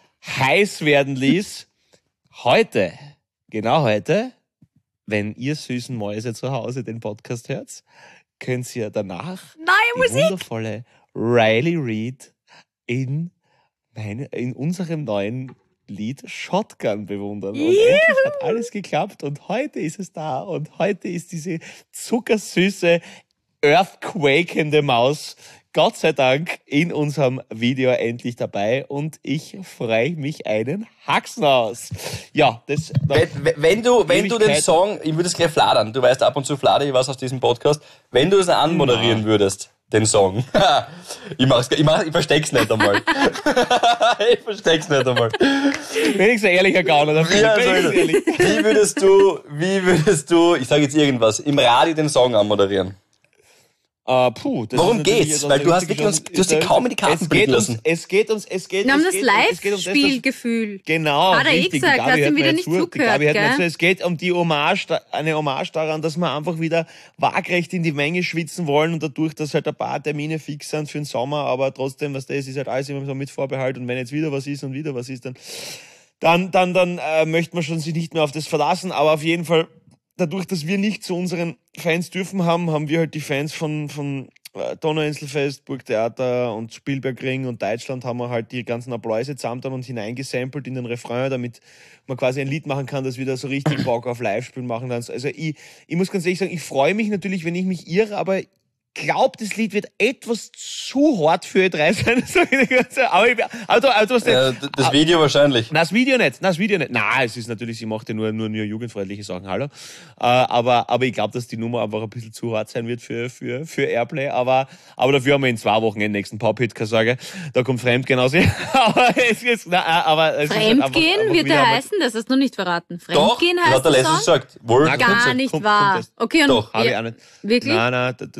heiß werden ließ. Heute, genau heute, wenn ihr süßen Mäuse zu Hause den Podcast hört, könnt ihr danach Neue die Musik. wundervolle Riley Reid in, meine, in unserem neuen Lied Shotgun bewundern. Und endlich hat alles geklappt und heute ist es da und heute ist diese zuckersüße, earthquakende Maus Gott sei Dank in unserem Video endlich dabei und ich freue mich einen Haxen aus. Ja, das... Wenn, wenn du, wenn du den Ewigkeit. Song, ich würde es gleich fladern, du weißt, ab und zu fladere ich was aus diesem Podcast, wenn du es anmoderieren Na. würdest, den Song. ich mach's, ich mach's, ich versteck's nicht einmal. ich versteck's nicht einmal. Wenigstens ein ehrlicher Gauner dafür. Ja, so Wenigstens ist ehrlich. es. Wie würdest du, wie würdest du, ich sage jetzt irgendwas, im Radio den Song anmoderieren? Uh, puh, das Worum ist natürlich geht's? jetzt Weil du hast wirklich wirklich uns- du hast dir da- kaum in die Karten es geht blicken uns, lassen. Es geht uns, es geht Wir haben es das geht, es geht um das, dass- Live-Spielgefühl. Genau, Hat er eh richtig. gesagt, Die Gabi hast hört ihm mir wieder nicht nicht zu. Die zugehört, Gabi hört mir gell? zu. Es geht um die Hommage, eine Hommage daran, dass wir einfach wieder waagrecht in die Menge schwitzen wollen und dadurch, dass halt ein paar Termine fix sind für den Sommer, aber trotzdem, was das ist halt alles immer so mit Vorbehalt und wenn jetzt wieder was ist und wieder was ist, dann dann, dann, dann äh, möchte man schon sich nicht mehr auf das verlassen, aber auf jeden Fall, dadurch, dass wir nicht zu unseren Fans dürfen haben, haben wir halt die Fans von, von äh, Donauinselfest, Burgtheater und Spielbergring und Deutschland haben wir halt die ganzen Appläuse zusammen und hineingesampelt in den Refrain, damit man quasi ein Lied machen kann, das wieder so richtig Bock auf Live-Spielen machen kann. Also ich, ich muss ganz ehrlich sagen, ich freue mich natürlich, wenn ich mich irre, aber glaube, das Lied wird etwas zu hart für Ö drei sein. aber ich, also, also, was Ja, d- das Video wahrscheinlich. na, das Video nicht, na, das Video nicht. Na, es ist natürlich, sie macht ja nur, nur, nur jugendfreundliche Sachen, hallo. Äh, aber, aber ich glaube, dass die Nummer einfach ein bisschen zu hart sein wird für, für, für Airplay. Aber, aber dafür haben wir in zwei Wochen den nächsten Pop-Hit, keine Sorge. Da kommt Fremdgehen aus. aber es ist, na, aber es ist halt einfach- Fremdgehen einfach wird wieder er einmal- heißen, das hast du noch nicht verraten. Doch, Fremdgehen das heißt hat er der letztens Song? gesagt. Wohl. Na, Gar kommt- nicht kommt- wahr. kommt das. Okay, und Doch, Habe ich ja, auch nicht. wirklich? Nein, nein, da, da, finde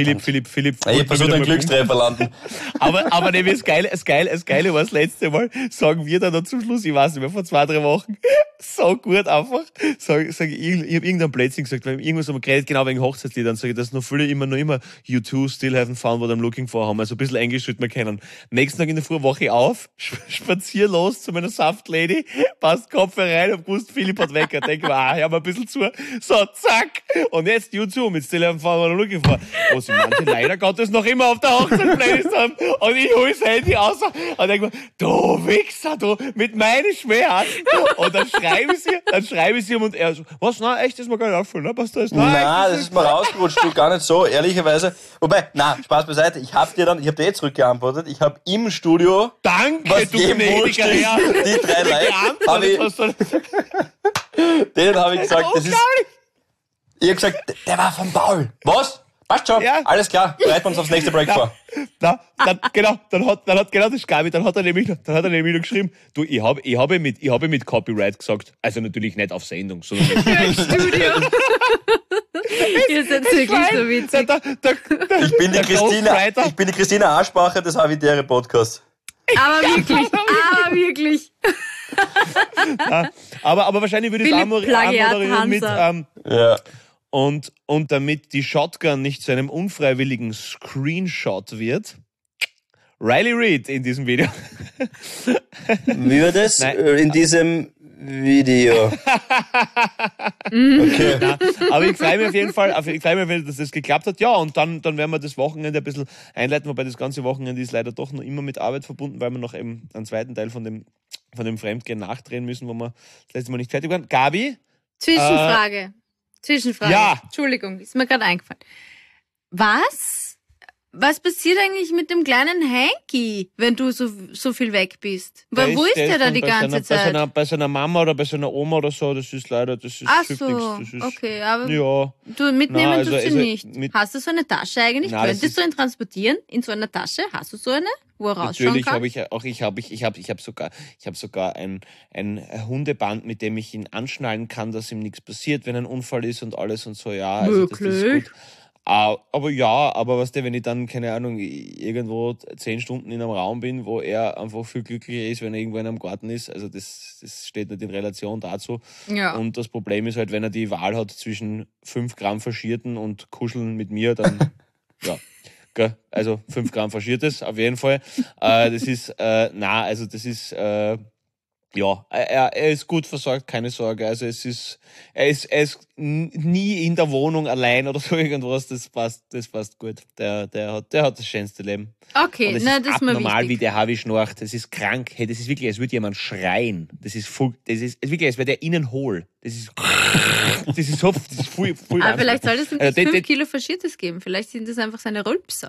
Philipp, Philipp, Philipp. Ja, ich versuche einen Glückstreffer landen. Aber, aber nämlich das Geile, das Geile, das Geile war das letzte Mal, sagen wir dann noch zum Schluss, ich weiß nicht mehr, vor zwei, drei Wochen, so gut einfach, sag, sag ich, ich habe irgendein Blödsinn gesagt, weil irgendwas haben wir geredet, genau wegen Hochzeitsliedern, sage ich, dass noch viele immer, noch immer You Too Still Haven't Found What I'm Looking For haben, also ein bisschen Englisch sollte man kennen. Nächsten Tag in der Früh wache ich auf, spazier los zu meiner Saftlady, passt Kopfhörer rein und gewusst, Philipp hat Wecker, denke mir, ah, hör mal ein bisschen zu, so, zack, und jetzt You Too mit Still Haven't Found What I'm Looking For. Was ich manche leider Gottes noch immer auf der Hochzeitsplaylist haben, und ich hol das Handy raus und denke mir, du Wichser, du, mit meinem Schmerz, und dann schreibe ich sie, dann schreibe ich sie und er so, was, nein, echt, das ist mir gar nicht auffallen, ne? Passt das? Nein, Nein, das ist mir rausgerutscht, du, gar nicht so, ehrlicherweise. Wobei, na, Spaß beiseite, ich hab dir dann, ich hab dir eh zurückgeantwortet, ich hab im Studio, Danke, was du jedem gnädiger wurscht ist, Herr. die drei Likes, hab ich, Was soll- denen habe ich gesagt, das ist, ich hab gesagt, der war von Paul. Was? Passt schon, Ja. alles klar, bereiten wir uns aufs nächste Break vor. Na, dann, genau, dann hat, dann hat genau das Gabi, dann hat er nämlich, noch- dann hat er nämlich noch geschrieben, du, ich habe, ich habe mit, ich habe mit Copyright gesagt, also natürlich nicht auf Sendung, sondern Im Studio. Ihr seid wirklich so witzig. der, der, der, Ich bin die der Christina, Ghostwriter. ich bin die Christina Arschbacher des Habitäre Podcasts. Aber wirklich, aber wirklich. aber, aber wahrscheinlich würde ich es Philipp auch Plagiat moderieren mit, Hansa. ähm, Ja. und, und damit die Shotgun nicht zu einem unfreiwilligen Screenshot wird, Riley Reid in diesem Video. Wie war das? Nein. Äh, In diesem Video. Okay. Ja, aber ich freue mich auf jeden Fall, auf, ich freue mich, auf jeden Fall, dass das geklappt hat. Ja, und dann, dann werden wir das Wochenende ein bisschen einleiten, wobei das ganze Wochenende ist leider doch noch immer mit Arbeit verbunden, weil wir noch eben einen zweiten Teil von dem, von dem Fremdgehen nachdrehen müssen, wo wir das letzte Mal nicht fertig waren. Gabi? Zwischenfrage. Zwischenfrage. Ja. Entschuldigung, ist mir gerade eingefallen. Was? Was passiert eigentlich mit dem kleinen Hanky, wenn du so, so viel weg bist? Wo, wo ist der da dann die bei ganze seiner, Zeit? Bei seiner, bei seiner Mama oder bei seiner Oma oder so, das ist leider, das ist Ach hilft so, nichts, das ist, okay, aber Ja. du mitnehmen Na, also- tust du also nicht. mit- Hast du so eine Tasche eigentlich? Na, das Könntest ist- du ihn transportieren in so einer Tasche? Hast du so eine, wo er rausschauen Natürlich kann? habe ich auch, ich habe, ich, ich habe, ich habe sogar, ich habe sogar ein, ein Hundeband, mit dem ich ihn anschnallen kann, dass ihm nichts passiert, wenn ein Unfall ist und alles und so. Ja, also das, das ist Wirklich? gut. Ah, aber ja, aber was der, wenn ich dann, keine Ahnung, irgendwo zehn Stunden in einem Raum bin, wo er einfach viel glücklicher ist, wenn er irgendwo in einem Garten ist, also das, das steht nicht in Relation dazu. Ja. Und das Problem ist halt, wenn er die Wahl hat zwischen fünf Gramm Faschierten und Kuscheln mit mir, dann, ja. Gell? Also fünf Gramm Faschiertes, auf jeden Fall. Äh, das ist, äh, na, also das ist, äh, ja, er, er ist gut versorgt, keine Sorge. Also es ist, er ist, er ist n- nie in der Wohnung allein oder so irgendwas. Das passt, das passt gut. Der, der hat, der hat das schönste Leben. Okay, Und es na, ist das ist mir abnormal, wie wichtig. der Harvey schnarcht. Das ist krank. Hey, das ist wirklich, als würde jemand schreien. Das ist voll, das ist, das ist wirklich, als wäre der innen hohl. Das ist, das ist so, das ist voll, voll Aber vielleicht soll es ihm Also das den- fünf den- Kilo Faschiertes geben. Vielleicht sind das einfach seine Rülpser.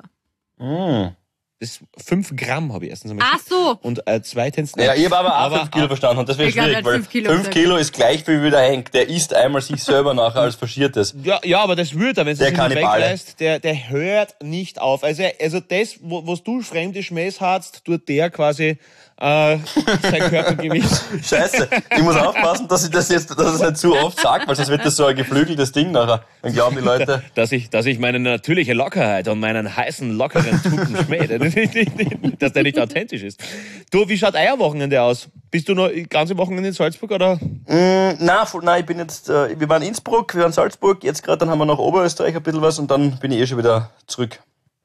Mm. Das fünf Gramm habe ich erstens einmal. Ach so. Und äh, zweitens. Ja, ich habe aber auch Aber- fünf Kilo verstanden und das wäre Ich glaub, schwierig, er hat weil fünf Kilo fünf gesagt. Kilo ist gleich viel wie der Henk. Der isst einmal sich selber nachher als Faschiertes. Ja, ja, aber das würde er, wenn Der es sich nicht Kannibale. weglässt, der, der hört nicht auf. Also, also das, wo, was du fremde Schmähs hast, tut der quasi äh, sein Körpergewicht. Scheiße, ich muss aufpassen, dass ich das jetzt, dass ich es nicht zu oft sage, weil sonst wird das so ein geflügeltes Ding nachher. Dann glauben die Leute, Dass ich, dass ich meine natürliche Lockerheit und meinen heißen, lockeren Typen schmähe, dass der nicht authentisch ist. Du, wie schaut euer Wochenende aus? Bist du noch ganze Wochenende in Salzburg oder? mm, na, voll- nein, ich bin jetzt, äh, wir waren in Innsbruck, wir waren in Salzburg, jetzt gerade, dann haben wir noch Oberösterreich ein bisschen was und dann bin ich eh schon wieder zurück.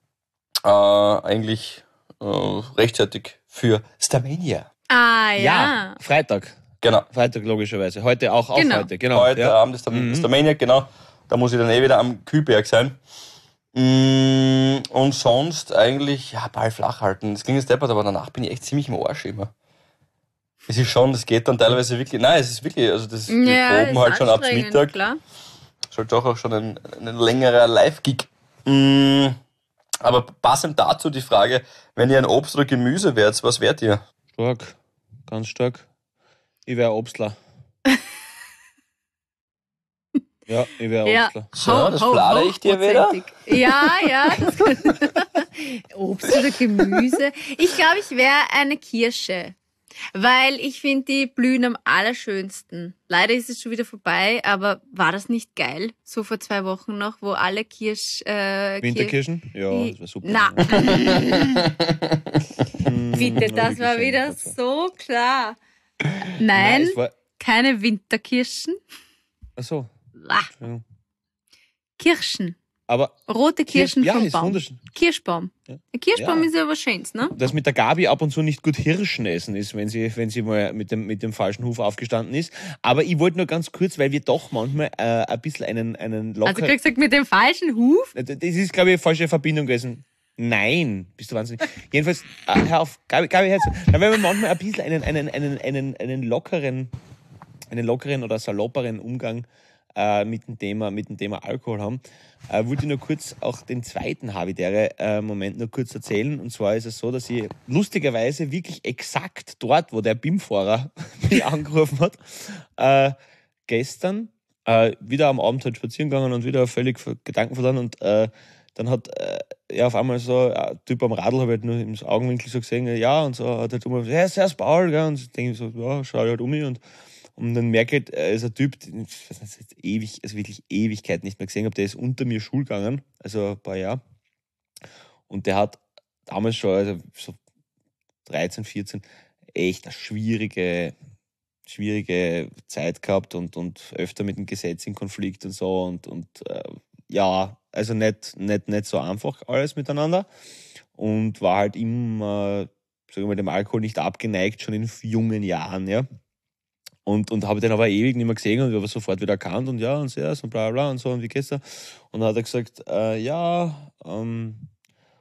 Äh, eigentlich äh, rechtzeitig für Starmania. Ah, ja. Freitag. Genau. Freitag logischerweise. Heute auch, auch Genau. heute, genau. Heute ja. Abend ist der mhm. Starmania, genau. Da muss ich dann eh wieder am Kühlberg sein. Mm, und sonst eigentlich, ja, Ball flach halten. Das klingt jetzt deppert, aber danach bin ich echt ziemlich im Arsch immer. Es ist schon, das geht dann teilweise wirklich, nein, es ist wirklich, also das, die Ja, proben ist halt schon ab anstrengend, Mittag. Klar. Ist halt doch auch schon ein, ein längerer Live-Gig. Mm, aber passend dazu die Frage, wenn ihr ein Obst oder Gemüse wärt, was wärt ihr? Stark, ganz stark. Ich wäre Obstler. Ja, ich wäre Ja. Obstler. So, das plane ich dir wieder. hochprozentig. Ja, ja. Das kann Obst oder Gemüse. Ich glaube, ich wäre eine Kirsche. Weil ich finde, die blühen am allerschönsten. Leider ist es schon wieder vorbei, aber war das nicht geil? So vor zwei Wochen noch, wo alle Kirsch... Äh, Winterkirschen? Kirsch, Ja, das war super. Na. Bitte, das wirklich war schön, wieder das war- so klar. Nein, Nein, es war. keine Winterkirschen. Achso. Ah, Ja. Kirschen. Aber Rote Kirschen ja, vom ist Baum. wunderschön. Kirschbaum. Ja. Ein Kirschbaum Ja. ist ja was Schönes, ne? Dass mit der Gabi ab und zu nicht gut Hirschen essen ist, wenn sie, wenn sie mal mit dem, mit dem falschen Huf aufgestanden ist. Aber ich wollte nur ganz kurz, weil wir doch manchmal äh, ein bisschen einen, einen Also locker... du hast gesagt, mit dem falschen Huf? Das ist, glaube ich, eine falsche Verbindung gewesen. Nein, bist du wahnsinnig. Jedenfalls, äh, hör auf, Gabi, Gabi, hör zu. Na, wenn wir manchmal ein bisschen einen, einen, einen, einen, einen lockeren, einen lockeren oder salopperen Umgang äh, mit dem Thema, mit dem Thema Alkohol haben, äh, wollte ich nur kurz auch den zweiten Habitäre-Moment nur kurz erzählen. Und zwar ist es so, dass ich lustigerweise wirklich exakt dort, wo der B I M-Fahrer mich angerufen hat, äh, gestern äh, wieder am Abend halt spazieren gegangen und wieder völlig Gedanken verloren und äh, dann hat äh, ja auf einmal so ein Typ am Radl, habe ich halt nur im Augenwinkel so gesehen, ja, und so hat halt immer gesagt, ja, servus Paul, gell, und ich denke so, ja, schau ich halt um mich und, und dann merke ich, er ist ein Typ, den ich weiß nicht, jetzt ewig, also wirklich Ewigkeit nicht mehr gesehen habe, der ist unter mir Schul gegangen, also ein paar Jahre, und der hat damals schon, also so dreizehn, vierzehn, echt eine schwierige, schwierige Zeit gehabt und, und öfter mit dem Gesetz in Konflikt und so und, und äh, ja, also nicht, nicht, nicht so einfach alles miteinander und war halt immer, sagen wir mal, dem Alkohol nicht abgeneigt, schon in jungen Jahren, ja. Und, und habe den aber ewig nicht mehr gesehen und ich habe sofort wieder erkannt und ja, und sehr, und bla bla und so und wie geht's da? Und dann hat er gesagt, äh, ja, ähm,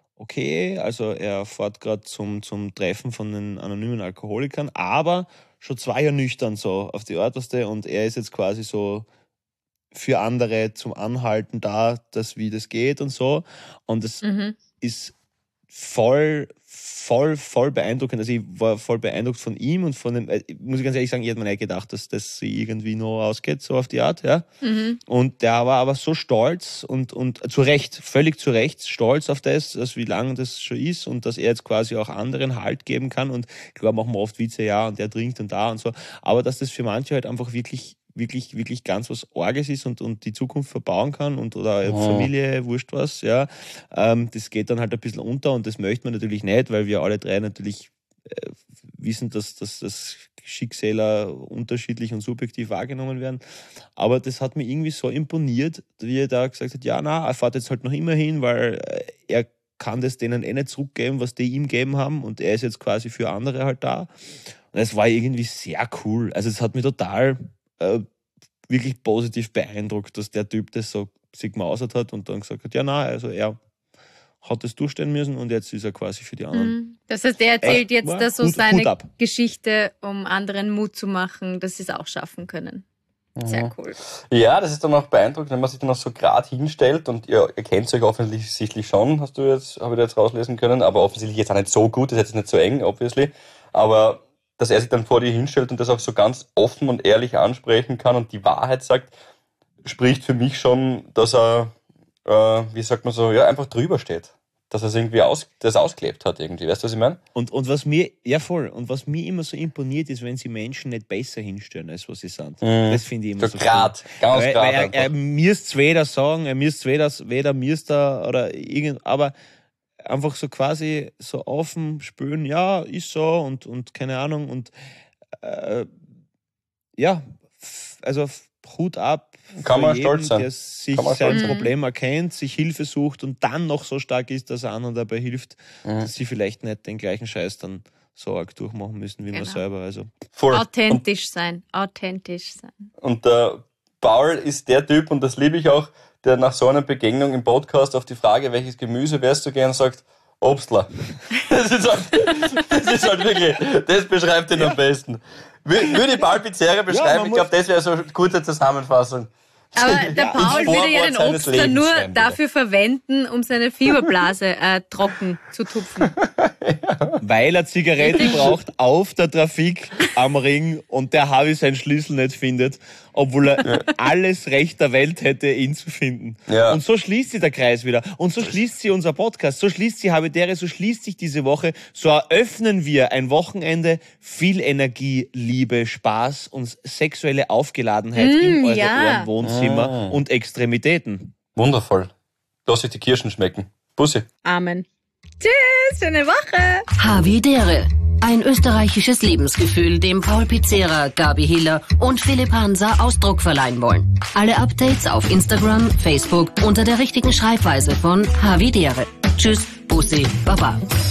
okay, also er fährt gerade zum, zum Treffen von den anonymen Alkoholikern, aber schon zwei Jahre nüchtern so auf die Art, was der, und er ist jetzt quasi so für andere zum Anhalten da, dass wie das geht und so. Und das Mhm. ist voll, voll, voll beeindruckend. Also ich war voll beeindruckt von ihm und von dem, äh, muss ich ganz ehrlich sagen, ich hätte mir nicht gedacht, dass das irgendwie noch ausgeht, so auf die Art, ja. Mhm. Und der war aber so stolz und, und zu Recht, völlig zu Recht stolz auf das, dass wie lange das schon ist und dass er jetzt quasi auch anderen Halt geben kann. Und klar machen wir oft Witze, ja, und der trinkt und da und so. Aber dass das für manche halt einfach wirklich wirklich, wirklich ganz was Orges ist und, und die Zukunft verbauen kann und oder Oh. Familie, wurscht was, ja. Ähm, das geht dann halt ein bisschen unter und das möchte man natürlich nicht, weil wir alle drei natürlich äh, wissen, dass, dass, dass Schicksale unterschiedlich und subjektiv wahrgenommen werden. Aber das hat mir irgendwie so imponiert, wie er da gesagt hat, ja, na, er fährt jetzt halt noch immer hin, weil äh, er kann das denen eh nicht zurückgeben, was die ihm gegeben haben und er ist jetzt quasi für andere halt da. Und es war irgendwie sehr cool. Also es hat mich total äh, wirklich positiv beeindruckt, dass der Typ das so sich gemausert hat und dann gesagt hat, ja, na, also er hat das durchstehen müssen und jetzt ist er quasi für die anderen. Mhm. Das heißt, er erzählt Echt? jetzt Ja, da so Hut- Hut seine ab. Geschichte, um anderen Mut zu machen, dass sie es auch schaffen können. Sehr cool. Ja, das ist dann auch beeindruckend, wenn man sich dann auch so gerade hinstellt und ihr, ihr kennt euch offensichtlich schon, hast du jetzt, habe ich da jetzt rauslesen können, aber offensichtlich jetzt auch nicht so gut, das ist jetzt nicht so eng, obviously, aber dass er sich dann vor dir hinstellt und das auch so ganz offen und ehrlich ansprechen kann und die Wahrheit sagt, spricht für mich schon, dass er, äh, wie sagt man so, ja, einfach drüber steht. Dass er es irgendwie aus, das ausgelebt hat irgendwie. Weißt du, was ich meine? Und, und was mir, ja voll, und was mir immer so imponiert ist, wenn sie Menschen nicht besser hinstellen, als was sie sind. Mhm. Das finde ich immer So so grad, cool. ganz weil, grad weil er, einfach. er müsste weder sagen, er müsste weder, weder müsste oder irgend, aber einfach so quasi so offen spüren, ja, ist so und, und keine Ahnung und äh, ja, f- also f- Hut ab Kann vor man stolz sein. der sich Kann man sein stolz sein. Problem erkennt, sich Hilfe sucht und dann noch so stark ist, dass er anderen dabei hilft, Mhm. dass sie vielleicht nicht den gleichen Scheiß dann so arg durchmachen müssen wie man Genau. selber. Also Voll. Und, Authentisch sein. Authentisch sein. und der Paul ist der Typ, und das liebe ich auch, der nach so einer Begegnung im Podcast auf die Frage, welches Gemüse wärst du gern, sagt, Obstler. Das ist halt, das ist halt wirklich, das beschreibt ihn am besten. Wür- Würde ich Paul Pizzeria beschreiben, man ich glaube, das wäre so eine kurze Zusammenfassung. Aber der Ja, Paul ins würde ja den Vorwort seines Obstler Lebens nur schreiben, bitte. dafür verwenden, um seine Fieberblase äh, trocken zu tupfen. weil er Zigaretten braucht auf der Trafik am Ring und der Harvey seinen Schlüssel nicht findet obwohl er ja. alles Recht der Welt hätte, ihn zu finden. Ja. Und so schließt sich der Kreis wieder. Und so schließt sich unser Podcast, so schließt sich Habitäre, so schließt sich diese Woche, so eröffnen wir ein Wochenende, viel Energie, Liebe, Spaß und sexuelle Aufgeladenheit mm, in eure ja. Ohren, Wohnzimmer ah. und Extremitäten. Wundervoll. Lass euch die Kirschen schmecken. Bussi. Amen. Tschüss, schöne Woche. Habitäre. Ein österreichisches Lebensgefühl, dem Paul Pizzera, Gabi Hiller und Philipp Hansa Ausdruck verleihen wollen. Alle Updates auf Instagram, Facebook unter der richtigen Schreibweise von Habitäre. Tschüss, Bussi, Baba.